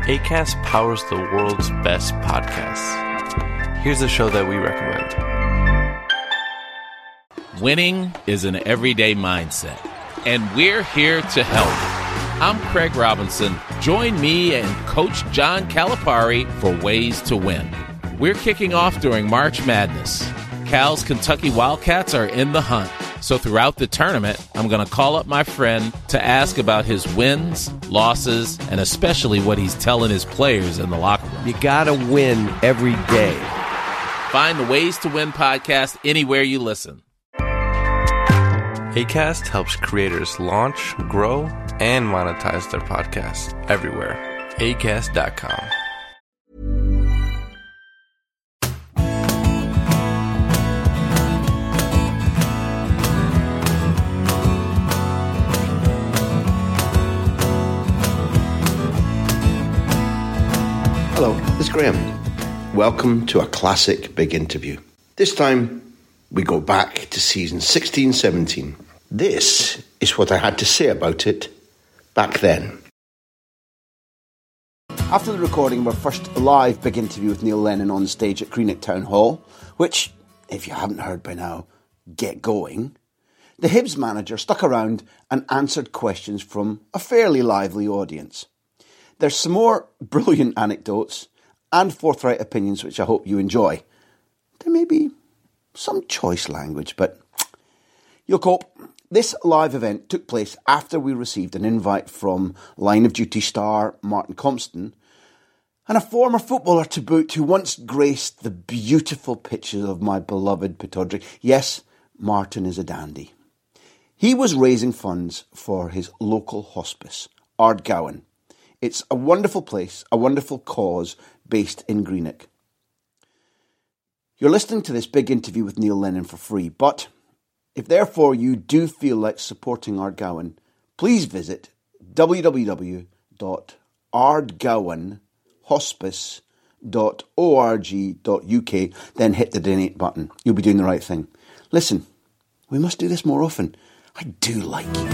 Acast powers the world's best podcasts. Here's a show that we recommend. Winning is an everyday mindset, and we're here to help. I'm Craig Robinson. Join me and Coach John Calipari for Ways to Win. We're kicking off during March Madness. Cal's Kentucky Wildcats are in the hunt. So throughout the tournament, I'm going to call up my friend to ask about his wins, losses, and especially what he's telling his players in the locker room. You got to win every day. Find the Ways to Win podcast anywhere you listen. Acast helps creators launch, grow, and monetize their podcasts everywhere. Acast.com. Hello, this is Graham. Welcome to a classic big interview. This time, we go back to season 16-17. This is what I had to say about it back then. After the recording of our first live big interview with Neil Lennon on stage at Greenock Town Hall, which, if you haven't heard by now, get going, the Hibs manager stuck around and answered questions from a fairly lively audience. There's some more brilliant anecdotes and forthright opinions which I hope you enjoy. There may be some choice language, but you'll cope. This live event took place after we received an invite from Line of Duty star Martin Compston and a former footballer to boot who once graced the beautiful pitches of my beloved Pittodrie. Yes, Martin is a dandy. He was raising funds for his local hospice, Ardgowan. It's a wonderful place, a wonderful cause based in Greenock. You're listening to this big interview with Neil Lennon for free, but if therefore you do feel like supporting Ardgowan, please visit www.ardgowanhospice.org.uk, then hit the donate button. You'll be doing the right thing. Listen, we must do this more often. I do like you.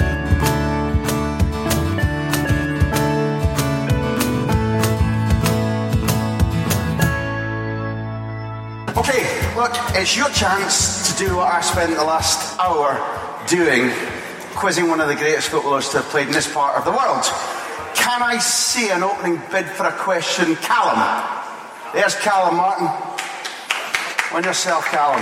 Okay, look, it's your chance to do what I spent the last hour doing, quizzing one of the greatest footballers to have played in this part of the world. Can I see an opening bid for a question? Callum. There's Callum, Martin. On yourself, Callum.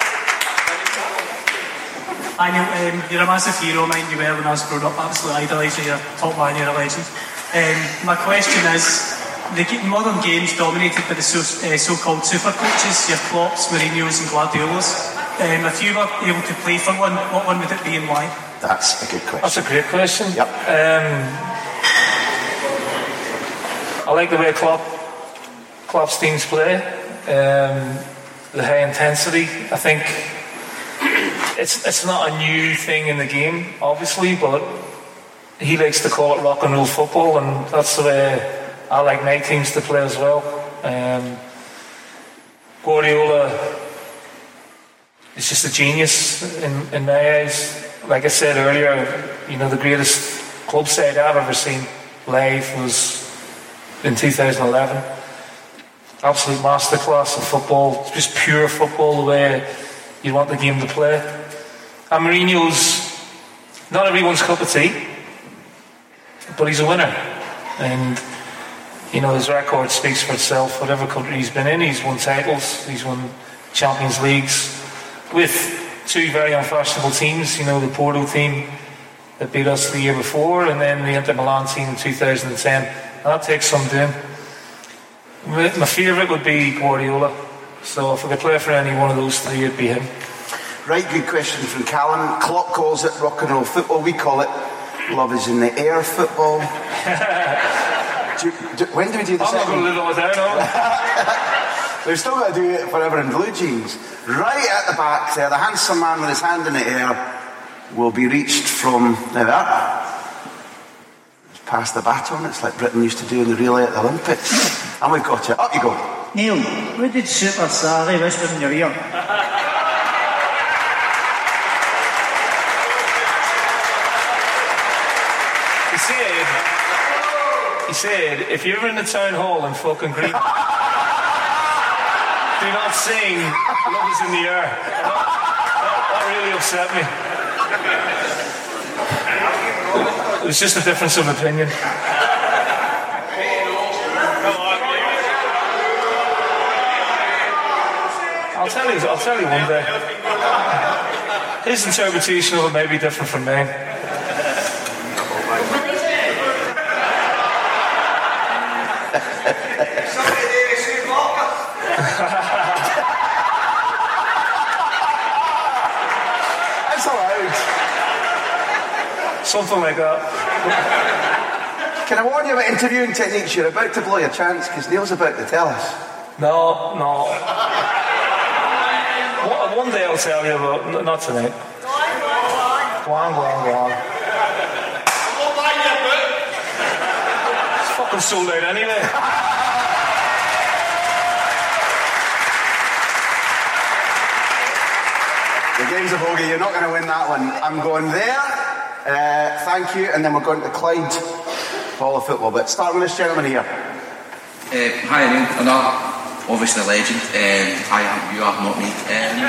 Hi Neil, you're a massive hero of mine, you were when I was growing up, absolutely idolised you, you're a top man, you're a legend. My question is, the modern game's dominated by the so-called super coaches, your Klopps, Mourinho's and Guardiolas. If you were able to play for one, what one would it be and why? That's a good question. That's a great question. Yep. I like the way Klopp's teams play, the high intensity. I think it's not a new thing in the game, obviously, but he likes to call it rock and roll football, and that's the way I like my teams to play as well. Guardiola is just a genius in my eyes. Like I said earlier, you know, the greatest club side I've ever seen live was in 2011. Absolute masterclass of football, just pure football, the way you want the game to play. And Mourinho's not everyone's cup of tea, but he's a winner. And you know, his record speaks for itself. Whatever country he's been in, he's won titles, he's won Champions Leagues with two very unfashionable teams. You know, the Porto team that beat us the year before, and then the Inter Milan team in 2010. And that takes some doing. My favourite would be Guardiola. So if I could play for any one of those three, it'd be him. Right, good question from Callum. Klopp calls it rock and roll football. We call it love is in the air football. When do we do the second? I'm not going to live it without it. We're still going to do it forever in blue jeans. Right at the back there, the handsome man with his hand in the air will be reached from there. It's past the baton. It's like Britain used to do in the relay at the Olympics. And we've got it. Up you go. Neil, what did Super Sally whisper in your ear? You see, He said, if you're ever in the town hall in fucking Green, do not sing Love Is in the Air. That really upset me. It was just a difference of opinion. I'll tell you one day. His interpretation of it may be different from mine. That's allowed. Something like that. Can I warn you about interviewing techniques? You're about to blow your chance because Neil's about to tell us. No. One day I'll tell you about, not tonight. Go on. It's fucking sold out anyway. The game's a bogey. You're not going to win that one. I'm going there. Thank you. And then we're going to Clyde Hall of Football. But start with this gentleman here. Hi, Neil. Another, obviously, legend. I am, you are, not me.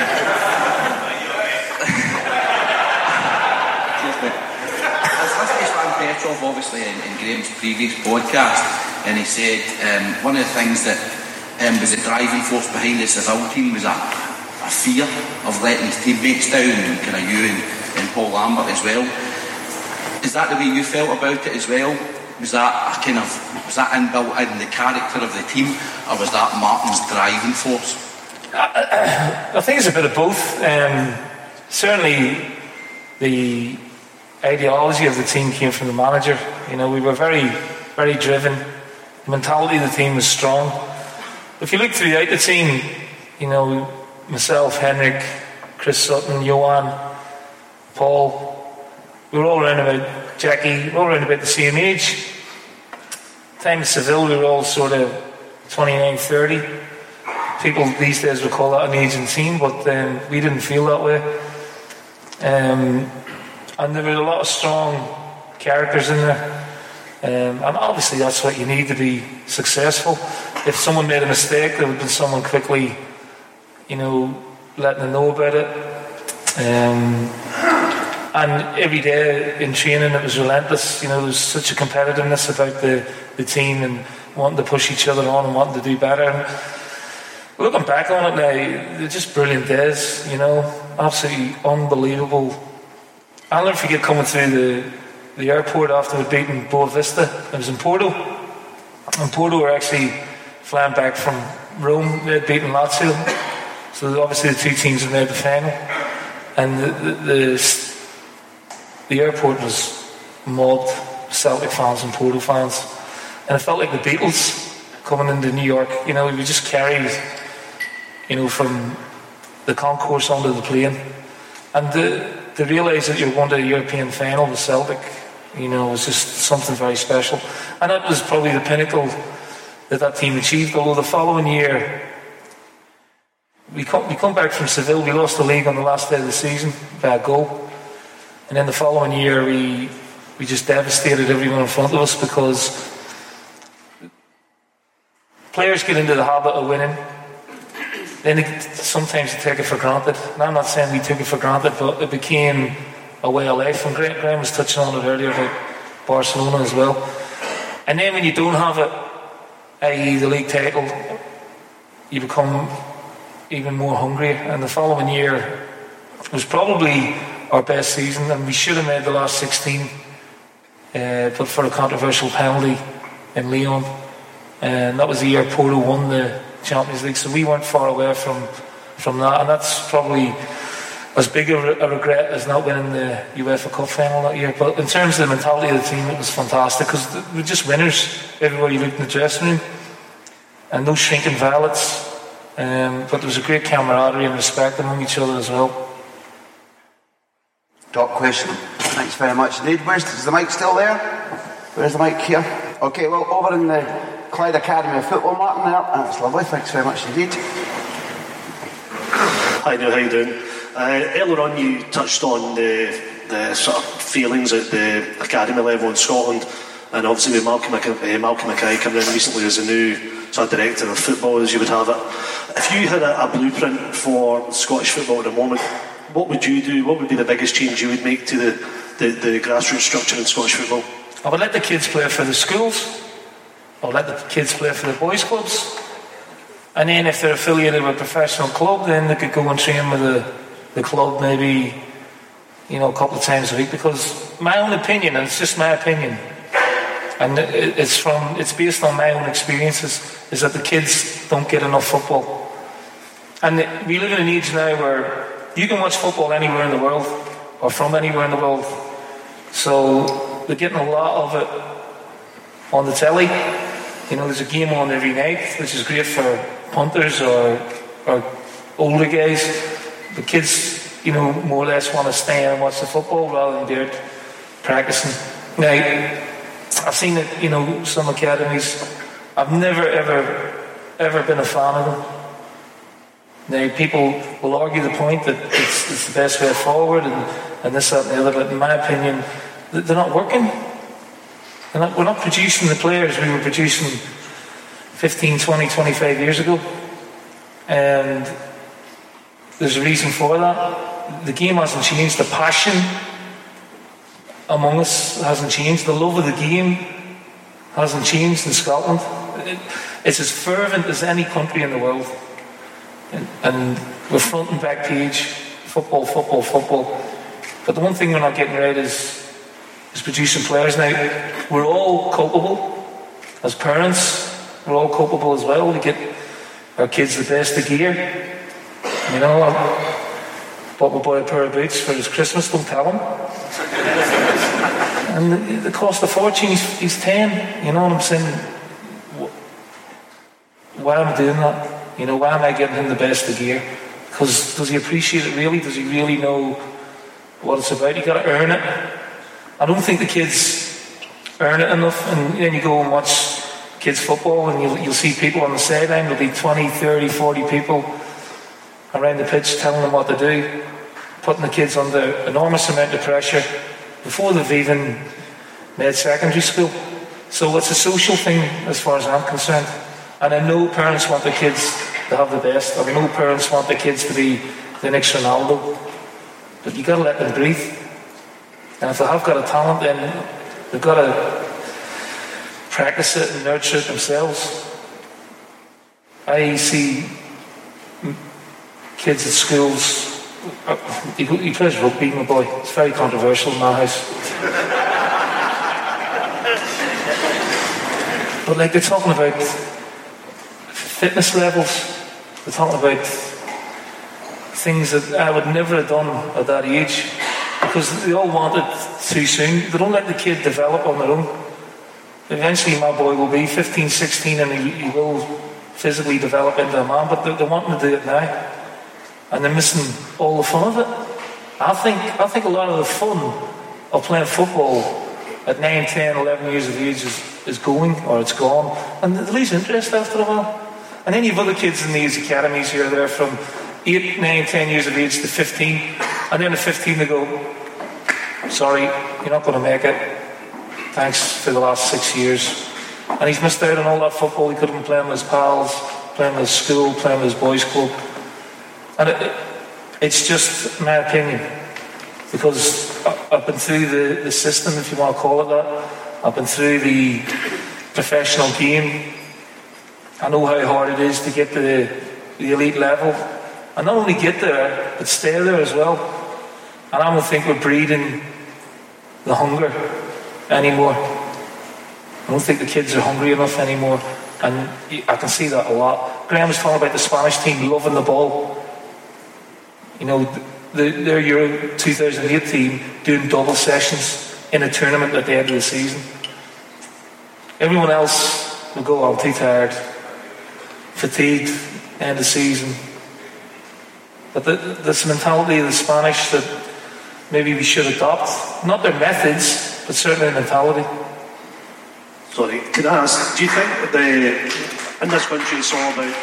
I was listening to Stan Petrov, obviously, in Graham's previous podcast, and he said one of the things that was the driving force behind the Seville team was a fear of letting his teammates down, and kind of you and Paul Lambert as well. Is that the way you felt about it as well? Was that inbuilt in the character of the team, or was that Martin's driving force? I think it's a bit of both. Certainly, the ideology of the team came from the manager. You know, we were very, very driven. The mentality of the team was strong. If you look throughout the team, you know, myself, Henrik, Chris Sutton, Johan, Paul, we were all around about Jackie, we were all around about the same age. Time in Seville, we were all sort of 29, 30. People these days would call that an aging team, but we didn't feel that way. And there were a lot of strong characters in there. And obviously that's what you need to be successful. If someone made a mistake, there would be someone quickly, you know, letting them know about it. And every day in training it was relentless. You know, there was such a competitiveness about the team and wanting to push each other on and wanting to do better. And looking back on it now, they're just brilliant days, you know, absolutely unbelievable. I'll never forget coming through the airport after we'd beaten Boa Vista. It was in Porto. And Porto were actually flying back from Rome. They'd beaten Lazio. So obviously the two teams had made the final. And the airport was mobbed, Celtic fans and Porto fans. And it felt like the Beatles coming into New York. You know, we were just carried, you know, from the concourse onto the plane. And to realise that you're going to a European final with Celtic, you know, was just something very special. And that was probably the pinnacle that team achieved. Although the following year, we come back from Seville, we lost the league on the last day of the season by a goal. And then the following year, we just devastated everyone in front of us because players get into the habit of winning. Then sometimes they take it for granted. And I'm not saying we took it for granted, but it became a way of life. And Graham was touching on it earlier about Barcelona as well. And then when you don't have it, i.e. the league title, you become even more hungry. And the following year was probably our best season, and we should have made the last 16, but for a controversial penalty in Lyon. And that was the year Porto won the Champions League, so we weren't far away from that, and that's probably as big a regret as not winning the UEFA Cup final that year. But in terms of the mentality of the team, it was fantastic because we're just winners everywhere you looked in the dressing room, and no shrinking violets. But there was a great camaraderie and respect among each other as well. Top question. Thanks very much indeed. Is the mic still there? Where's the mic here? Okay, well, over in the Clyde Academy of Football, Martin, there. That's lovely. Thanks very much indeed. Hi Neil, how you doing? Earlier on you touched on the sort of feelings at the academy level in Scotland. and obviously with Malcolm Mackay coming in recently as a new sort of director of football, as you would have it. If you had a blueprint for Scottish football at the moment, what would you do? What would be the biggest change you would make to the grassroots structure in Scottish football? I would let the kids play for the schools. I would let the kids play for the boys' clubs. And then if they're affiliated with a professional club, then they could go and train with the club maybe, a couple of times a week. Because my own opinion, and it's just my opinion, and it's based on my own experiences, is that the kids don't get enough football. And we live in an age now where you can watch football anywhere in the world, or from anywhere in the world. So they're getting a lot of it on the telly. There's a game on every night, which is great for punters or older guys. The kids, more or less want to stay and watch the football rather than do it practicing. Now, I've seen it, some academies. I've never, ever been a fan of them. Now, people will argue the point that it's the best way forward and this, that and the other, but in my opinion, they're not working. We're not producing the players we were producing 15, 20, 25 years ago. And there's a reason for that. The game hasn't changed. The passion among us hasn't changed. The love of the game hasn't changed in Scotland. It's as fervent as any country in the world. And we're front and back page, football. But the one thing we're not getting right is producing players. Now, we're all culpable. As parents, we're all culpable as well. We get our kids the best of gear. I bought my boy a pair of boots for his Christmas, don't tell him. And they cost a fortune. He's 10. You know what I'm saying? Why am I doing that? Why am I getting him the best of gear? Because does he appreciate it really? Does he really know what it's about? You got to earn it. I don't think the kids earn it enough. And then you go and watch kids football and you'll see people on the sideline. There'll be 20, 30, 40 people around the pitch telling them what to do, putting the kids under enormous amount of pressure before they've even made secondary school. So it's a social thing as far as I'm concerned. And I know parents want their kids to have the best. I know parents want their kids to be the next Ronaldo. But you've got to let them breathe. And if they have got a talent, then they've got to practice it and nurture it themselves. I see kids at schools. He plays rugby, my boy. It's very controversial in my house. But they're talking about fitness levels. They're talking about things that I would never have done at that age because they all want it too soon. They don't let the kid develop on their own. Eventually my boy will be 15, 16 and he will physically develop into a man, but they want him to do it now. And they're missing all the fun of it. I think a lot of the fun of playing football at 9, 10, 11 years of age is going, or it's gone. And they lose interest after a while. And then you have other kids in these academies here, they're from 8, 9, 10 years of age to 15. And then at 15 they go, sorry, you're not going to make it. Thanks for the last 6 years. And he's missed out on all that football. He could have been playing with his pals, playing with his school, playing with his boys' club. And it's just my opinion. Because I've been through the system, if you want to call it that. I've been through the professional game. I know how hard it is to get to the elite level. And not only get there, but stay there as well. And I don't think we're breeding the hunger anymore. I don't think the kids are hungry enough anymore. And I can see that a lot. Graham was talking about the Spanish team loving the ball. Their Euro 2008 team doing double sessions in a tournament at the end of the season. Everyone else will go, I'm too tired, fatigued, end of season. But this mentality of the Spanish that maybe we should adopt, not their methods, but certainly their mentality. Sorry, can I ask, do you think that in this country it's all about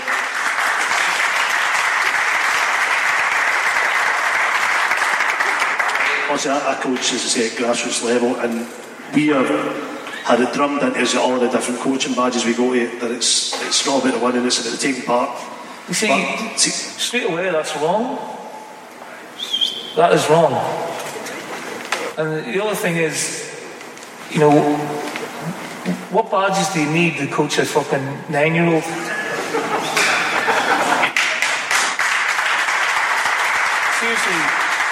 obviously our coach, as I say, at grassroots level, and we have had it drummed into us at all the different coaching badges we go to, that it's not about the winning, it's about the taking part. You see, straight away that's wrong. That is wrong. And the other thing is, you know, what badges do you need to coach a fucking 9-year-old? Seriously,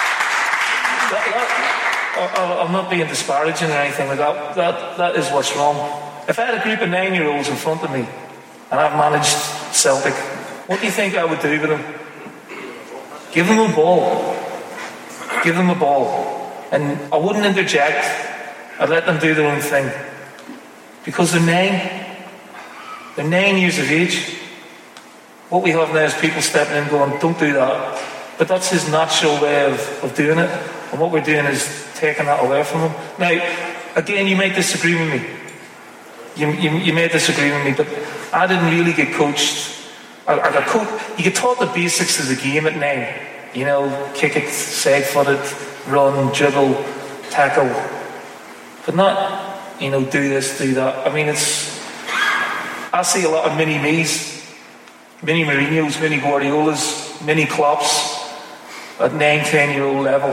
I'm not being disparaging or anything like that. That is what's wrong. If I had a group of 9-year-olds in front of me and I've managed Celtic, what do you think I would do with them? Give them a ball. Give them a ball. And I wouldn't interject. I'd let them do their own thing. Because they're 9. They're 9 years of age. What we have now is people stepping in going, don't do that. But that's his natural way of doing it. And what we're doing is taking that away from him. Now, again, you might disagree with me. You may disagree with me, but I didn't really get coached. I got coached. You get taught the basics of the game at 9. You know, kick it, side-footed, run, dribble, tackle. But not, you know, do this, do that. I mean, I see a lot of mini-me's, mini Mourinho's, mini Guardiola's, mini Klopp's at 9-10-year-old level.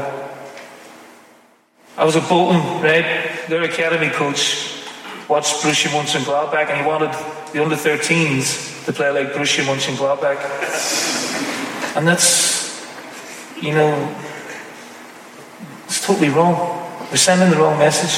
I was at Bolton, right? Their academy coach watched Borussia Mönchengladbach and he wanted the under-13s to play like Borussia Mönchengladbach. And that's, you know, it's totally wrong. We're sending the wrong message.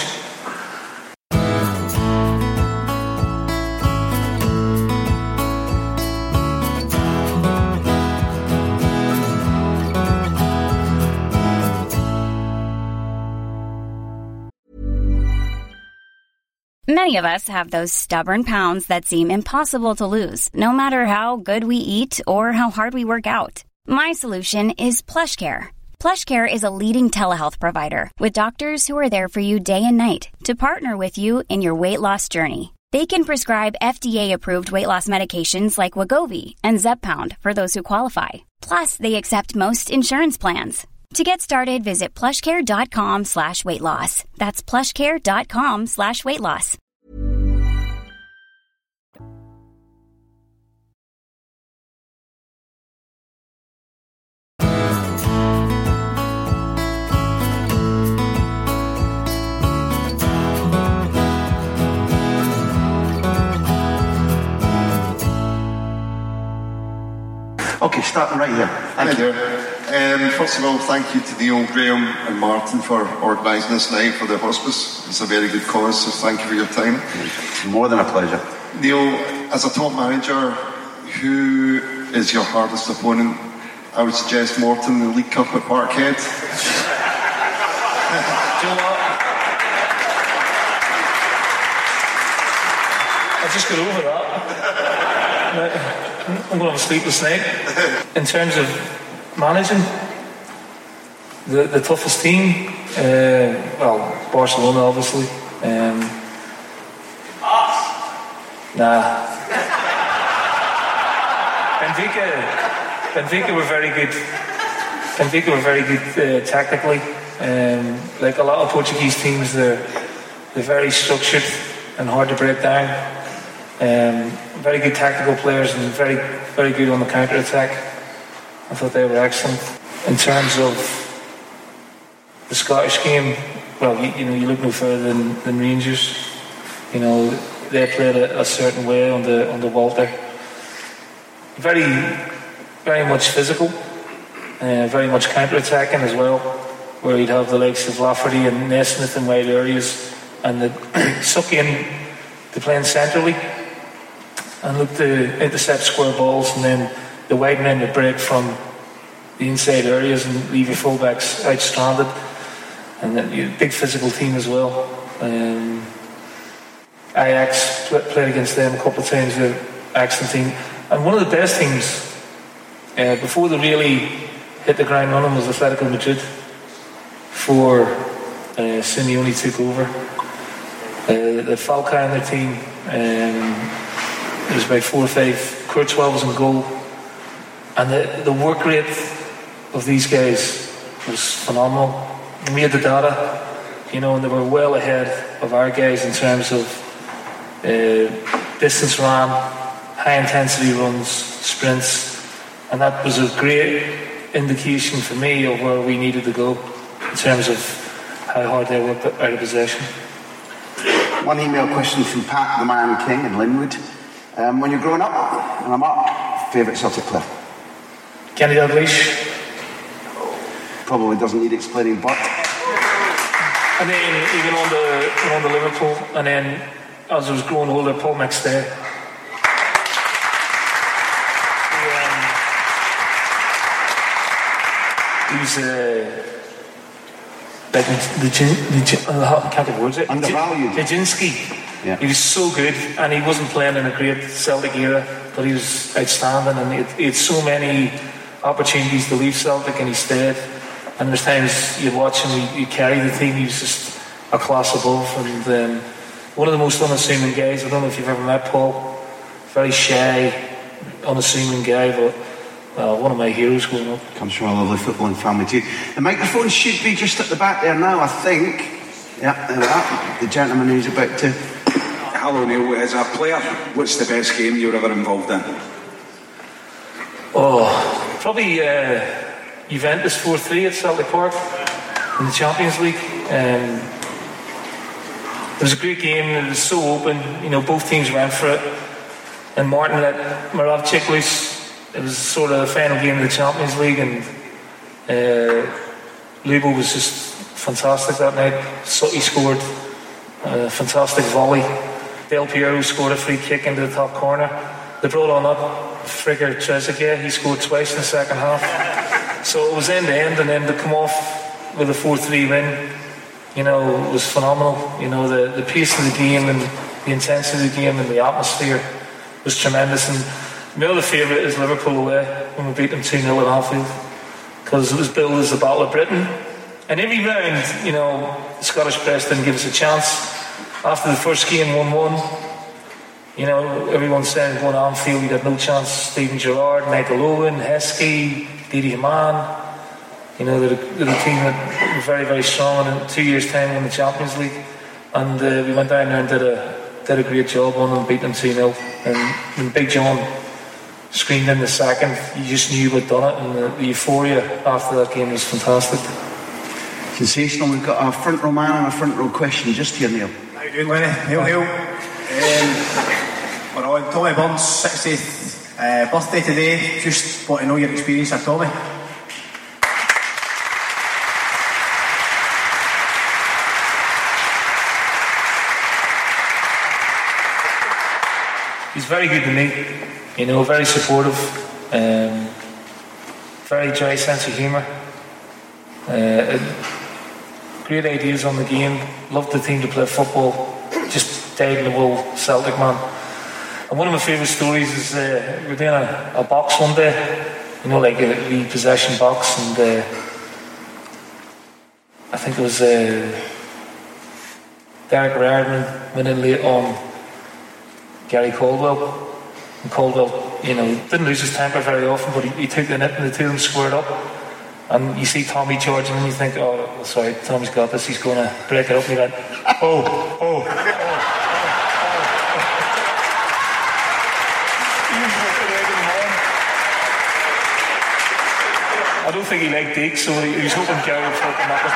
Many of us have those stubborn pounds that seem impossible to lose, no matter how good we eat or how hard we work out. My solution is PlushCare. PlushCare is a leading telehealth provider with doctors who are there for you day and night to partner with you in your weight loss journey. They can prescribe FDA-approved weight loss medications like Wegovy and Zepbound for those who qualify. Plus, they accept most insurance plans. To get started, visit plushcare.com/weightloss. That's plushcare.com/weightloss. Okay, starting right here. Thank you. First of all, thank you to Neil, Graham and Martin for organising this night for the hospice. It's a very good cause, so thank you for your time. More than a pleasure. Neil, as a top manager, who is your hardest opponent? I would suggest Morton in the League Cup at Parkhead. Do you know what? I just got over that. I'm going to have a sleepless night. In terms of managing the toughest team, well, Barcelona obviously. Benfica were very good. Benfica were very good tactically. Like a lot of Portuguese teams, they're very structured and hard to break down. Very good tactical players and very, very good on the counter-attack. I thought they were excellent. In terms of the Scottish game, well, you look no further than Rangers. You know, they played a certain way on the Walter. Very, very much physical, very much counter-attacking as well, where you'd have the likes of Lafferty and Naismith in wide areas, and they'd suck in to playing centrally and look to intercept square balls, and then the wide men would break from the inside areas and leave your fullbacks out stranded. And then you big physical team as well. Ajax played against them a couple of times. They're an excellent team. And one of the best teams before they really hit the ground running was Atletico Madrid. Before Simeone took over, the Falcao in their team. It was about 4 or 5. Courtois was in goal, and the work rate of these guys was phenomenal. We had the data. you know, and they were well ahead of our guys in terms of distance run, high intensity runs, sprints, and that was a great indication for me of where we needed to go in terms of how hard they worked out of possession. One email question from Pat, the Man King in Linwood. When you're growing up, and I'm up, favourite Celtic player? Kenny Dalglish. Probably doesn't need explaining, but... And then he went on to Liverpool, and then as I was growing older, Paul McStay. He was I can't get words out. Undervalued. Nijinsky. Yeah. He was so good, and he wasn't playing in a great Celtic era, but he was outstanding, and he had so many opportunities to leave Celtic, and he stayed. And there's times you'd watch him, he'd carry the team. He was just a class above, and one of the most unassuming guys. I don't know if you've ever met Paul. Very shy, unassuming guy, but one of my heroes growing up. Comes from a lovely footballing family too. The microphone should be just at the back there now, I think. Yeah, there we are. The gentleman who's about to... Hello Neil, as a player, what's the best game you were ever involved in? Oh, probably Juventus 4-3 at Celtic Park in the Champions League. It was a great game. It was so open. You know, both teams went for it. And Martin let Moravcik loose. It was sort of the final game of the Champions League, and Lubo was just fantastic that night. He scored a fantastic volley. Del Piero scored a free kick into the top corner. They brought on up Frigger Trezeguet. He scored twice in the second half. So it was end to end, and then to come off with a 4-3 win, you know, it was phenomenal. You know, the pace of the game and the intensity of the game and the atmosphere was tremendous. And my other favourite is Liverpool away when we beat them 2-0 at Anfield, because it was billed as the Battle of Britain. And every round, you know, the Scottish press didn't give us a chance. After the first game 1-1, you know, everyone saying going to Anfield you'd have no chance. Steven Gerrard, Michael Owen, Heskey, Didi Hamann, you know, they're a team that were very, very strong, and in 2 years' time won the Champions League. And we went down there and did a great job on them, beat them 2-0. And when Big John screamed in the second, you just knew we'd done it, and the euphoria after that game was fantastic. Sensational. We've got a front row man and a front row question just here, Neil. How you doing, Lenny? Hail. We're on Tommy Burns' 60th birthday today. Just want to know your experience of Tommy. He's very good to me, you know, very supportive, very dry sense of humour, great ideas on the game, loved the team to play football, just died in the wool Celtic man. And one of my favourite stories is we were doing a box one day, you know, like a repossession box, and I think it was Derek Riordan went in late on Gary Caldwell, and Caldwell, you know, didn't lose his temper very often, but he took the nip and the two of them squared up. And you see Tommy charging and you think, oh, sorry, Tommy's got this, he's going to break it up. And he went, oh. I don't think he liked Deke, so he was hoping Gary would fucking knock his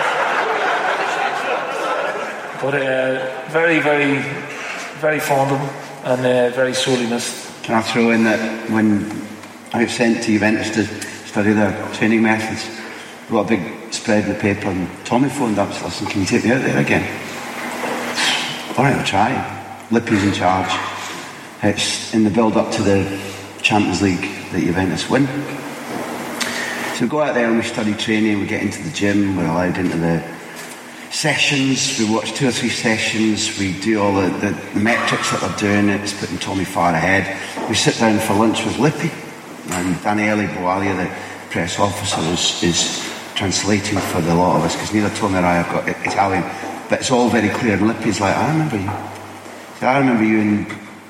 block off. But very, very, very fond of him, and very sorely missed. Can I throw in that when I was sent to Juventus to study their training methods, we got a big spread in the paper, and Tommy phoned up and said, listen, can you take me out there again? Alright, I'll try. Lippi's in charge. It's in the build-up to the Champions League that Juventus win. So we go out there and we study training, we get into the gym, we're allowed into the sessions, we watch 2 or 3 sessions, we do all the metrics that they're doing, it's putting Tommy far ahead. We sit down for lunch with Lippi, and Daniele Boalia, the press officer, is translating for the lot of us, because neither Tommy or I have got Italian, but it's all very clear, and Lippi's like, I remember you. So I remember you in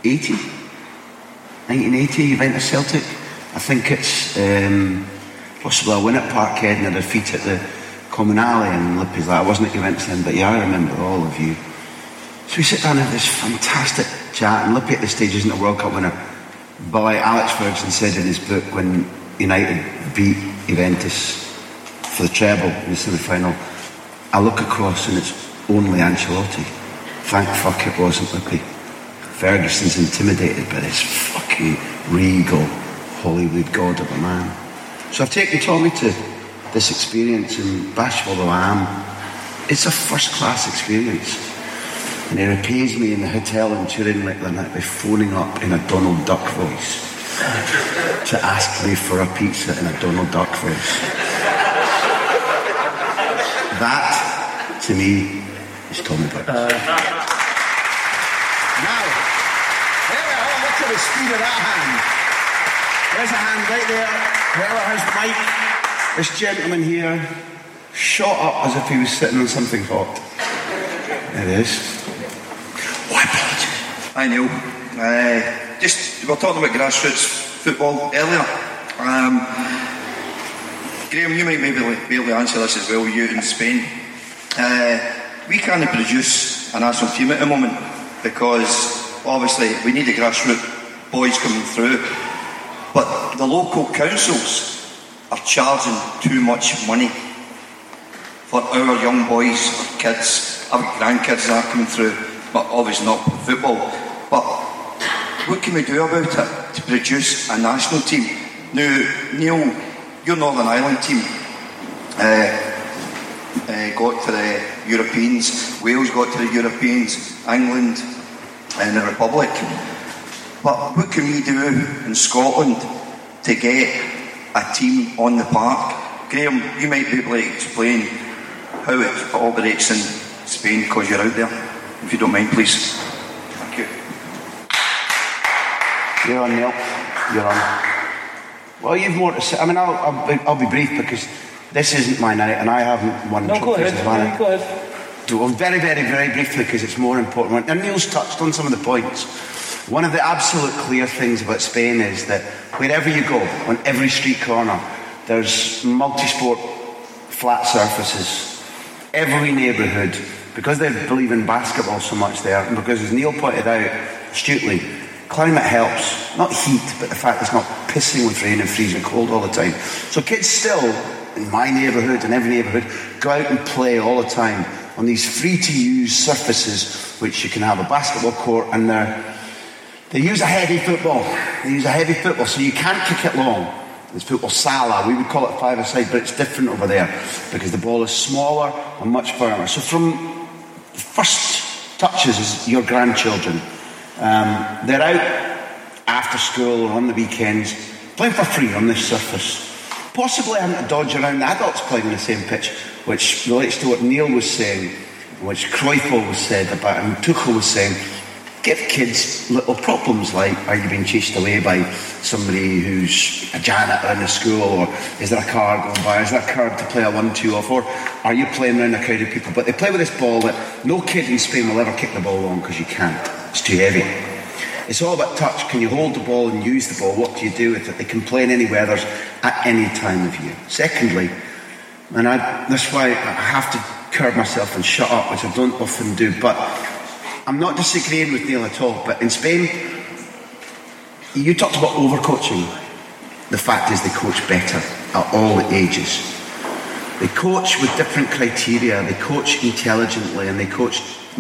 1980, Juventus Celtic. I think it's possibly a win at Parkhead and a defeat at the Comunale, and Lippy's like, I wasn't at Juventus then, but yeah, I remember all of you. So we sit down and have this fantastic chat, and Lippy at this stage isn't a World Cup winner. But like Alex Ferguson said in his book, when United beat Juventus for the treble in the semi-final, I look across and it's only Ancelotti. Thank fuck it wasn't Lippy. Ferguson's intimidated by this fucking regal Hollywood god of a man. So I've taken Tommy to this experience, and bashful though I am, it's a first-class experience. And he repays me in the hotel in Turin like the night by phoning up in a Donald Duck voice to ask me for a pizza in a Donald Duck voice. That, to me, is Tommy Burns. Now, look at the speed of that hand. There's a hand right there. Whoever has the mic, this gentleman here, shot up as if he was sitting on something hot. There it is. Hi Neil. We were talking about grassroots football earlier. Graham, you might maybe be able to answer this as well, you in Spain. We can't produce a national team at the moment because obviously we need the grassroots boys coming through, but the local councils are charging too much money for our young boys, our kids, our grandkids that are coming through, but obviously not football. But what can we do about it to produce a national team? Now, Neil, your Northern Ireland team got to the Europeans, Wales got to the Europeans, England and the Republic. But what can we do in Scotland to get a team on the park? Graham, you might be able to explain how it operates in Spain because you're out there, if you don't mind, please. Thank you. You're on, Neil. You're on. Well, you've more to say. I mean, I'll be brief because this isn't my night and I haven't won trophies. Go ahead. Go ahead. Well, very, very, very briefly because it's more important. And Neil's touched on some of the points. One of the absolute clear things about Spain is that wherever you go, on every street corner, there's multi-sport flat surfaces. Every neighbourhood, because they believe in basketball so much there, and because, as Neil pointed out astutely, climate helps. Not heat, but the fact it's not pissing with rain and freezing cold all the time. So kids still, in my neighbourhood and every neighbourhood, go out and play all the time on these free-to-use surfaces, which you can have a basketball court, and they use a heavy football. So you can't kick it long. It's football sala. We would call it five-a-side, but it's different over there because the ball is smaller and much firmer. So from the first touches as your grandchildren, they're out after school or on the weekends playing for free on this surface. Possibly having to dodge around the adults playing on the same pitch, which relates to what Neil was saying, which Cruyff was said about, and Tuchel was saying. Give kids little problems like, are you being chased away by somebody who's a janitor in a school, or is there a car going by, is there a curb to play a 1-2 off, or are you playing around a crowd of people? But they play with this ball that no kid in Spain will ever kick the ball long because you can't. It's too heavy. It's all about touch. Can you hold the ball and use the ball? What do you do with it? They can play in any weather at any time of year. Secondly, and that's why I have to curb myself and shut up, which I don't often do, but I'm not disagreeing with Neil at all, but in Spain, you talked about overcoaching. The fact is they coach better at all ages. They coach with different criteria, they coach intelligently, and they coach,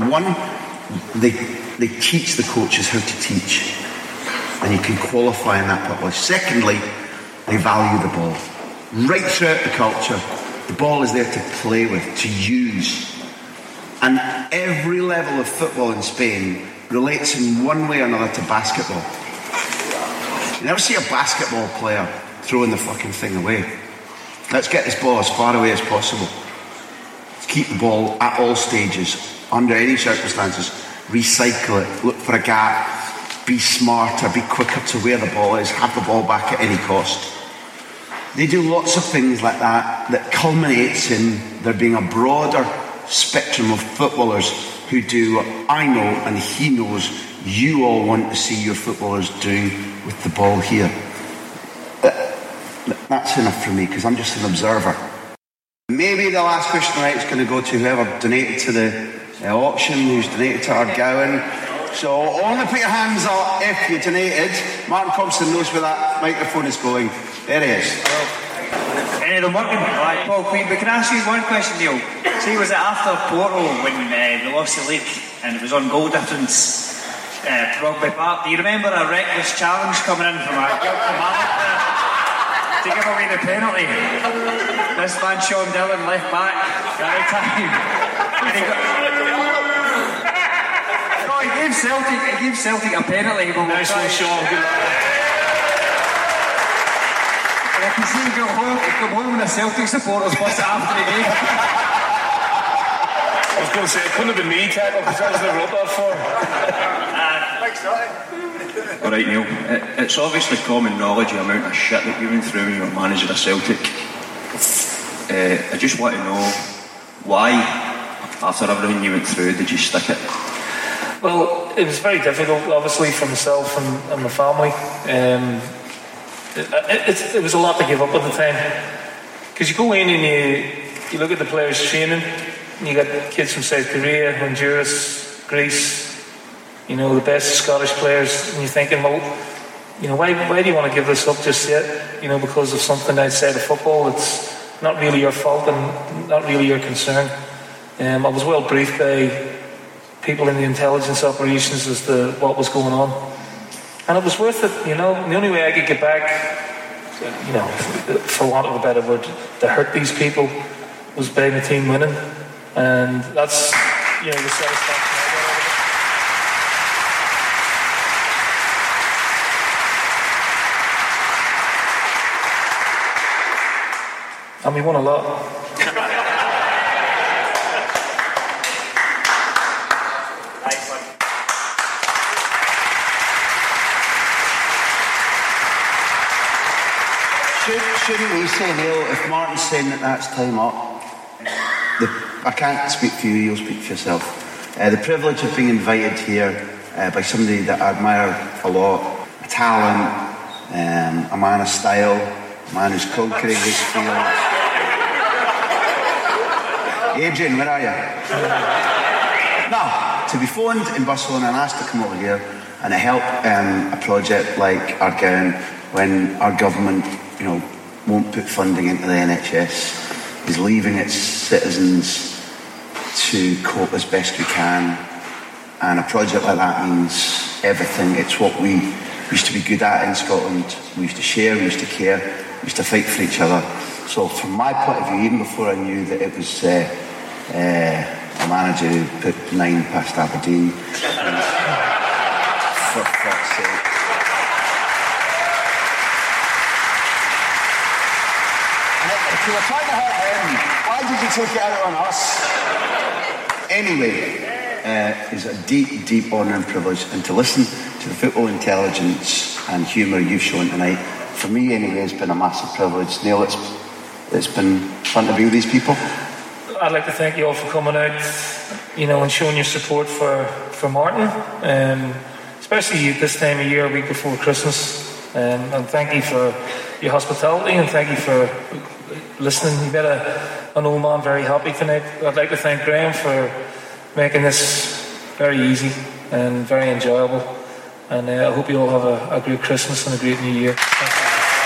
they teach the coaches how to teach. And you can qualify in that properly. Secondly, they value the ball. Right throughout the culture, the ball is there to play with, to use. And every level of football in Spain relates in one way or another to basketball. You never see a basketball player throwing the fucking thing away. Let's get this ball as far away as possible. Let's keep the ball at all stages, under any circumstances. Recycle it, look for a gap, be smarter, be quicker to where the ball is, have the ball back at any cost. They do lots of things like that culminates in there being a broader spectrum of footballers who do what I know and he knows you all want to see your footballers doing with the ball here. That's enough for me because I'm just an observer. Maybe the last question tonight is going to go to whoever donated to the auction, who's donated to Ardgowan. So only put your hands up if you donated. Martin Compston knows where that microphone is going. There he is. They're working. Right, Paul Queen, but can I ask you one question, Neil? See, was it after Porto when they lost the league and it was on goal difference? Rugby Park. Do you remember a reckless challenge coming in from to give away the penalty? This man Sean Dillon left back every time. And he gave Celtic a penalty. Nice one, Sean. I can see him come home and the Celtic supporters bust it after the game. I was going to say, it couldn't have been me tackled because that was the rubber for. Alright, Neil, it's obviously common knowledge the amount of shit that you went through when you were manager of Celtic. I just want to know why, after everything you went through, did you stick it? Well, it was very difficult, obviously, for myself and my family. It was a lot to give up at the time. Because you go in and you look at the players training, and you got kids from South Korea, Honduras, Greece, the best Scottish players, and you're thinking, well, why do you want to give this up just yet? Because of something outside of football. It's not really your fault and not really your concern. I was well briefed by people in the intelligence operations as to what was going on. And it was worth it, The only way I could get back, for want of a better word, to hurt these people was by the team winning. And that's, the satisfaction. And we won a lot. Shouldn't we say, Neil, if Martin's saying that that's time up, I can't speak for you, you'll speak for yourself. The privilege of being invited here by somebody that I admire a lot, a talent, a man of style, a man who's conquering his field. Adrian, where are you? Now, to be phoned in Barcelona and asked to come over here and help a project like Ardgowan when our government, won't put funding into the NHS, is leaving its citizens to cope as best we can, and a project like that means everything. It's what we used to be good at in Scotland. We used to share, we used to care, we used to fight for each other. So from my point of view, even before I knew that it was a manager who put 9 past Aberdeen, for fuck's sake. If you were trying to hurt him, why did you take it out on us? Anyway, it's a deep, deep honour and privilege, and to listen to the football intelligence and humour you've shown tonight, for me anyway, has been a massive privilege. Neil, it's been fun to be with these people. I'd like to thank you all for coming out, and showing your support for Martin, especially this time of year, a week before Christmas. And thank you for your hospitality, and thank you for listening. You made an old man very happy tonight. I'd like to thank Graham for making this very easy and very enjoyable. And I hope you all have a great Christmas and a great New Year. Thank you.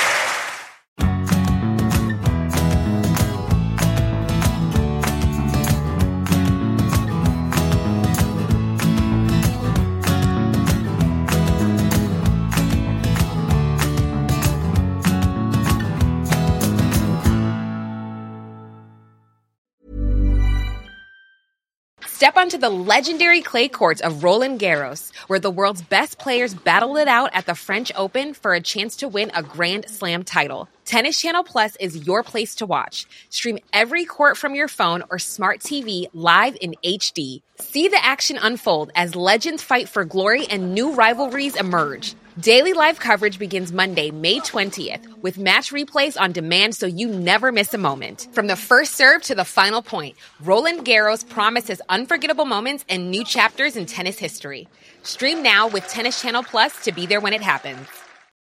Step onto the legendary clay courts of Roland Garros, where the world's best players battle it out at the French Open for a chance to win a Grand Slam title. Tennis Channel Plus is your place to watch. Stream every court from your phone or smart TV live in HD. See the action unfold as legends fight for glory and new rivalries emerge. Daily live coverage begins Monday, May 20th, with match replays on demand so you never miss a moment. From the first serve to the final point, Roland Garros promises unforgettable moments and new chapters in tennis history. Stream now with Tennis Channel Plus to be there when it happens.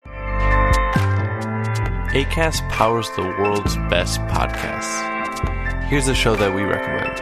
Acast powers the world's best podcasts. Here's a show that we recommend.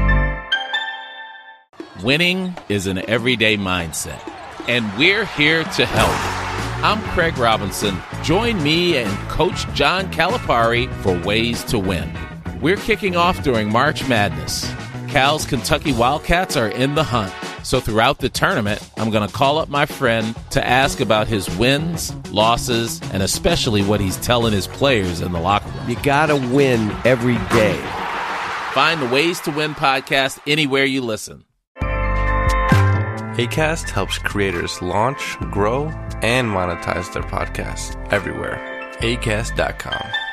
Winning is an everyday mindset, and we're here to help. I'm Craig Robinson. Join me and Coach John Calipari for Ways to Win. We're kicking off during March Madness. Cal's Kentucky Wildcats are in the hunt. So throughout the tournament, I'm going to call up my friend to ask about his wins, losses, and especially what he's telling his players in the locker room. You got to win every day. Find the Ways to Win podcast anywhere you listen. Acast helps creators launch, grow, and monetize their podcasts everywhere. Acast.com.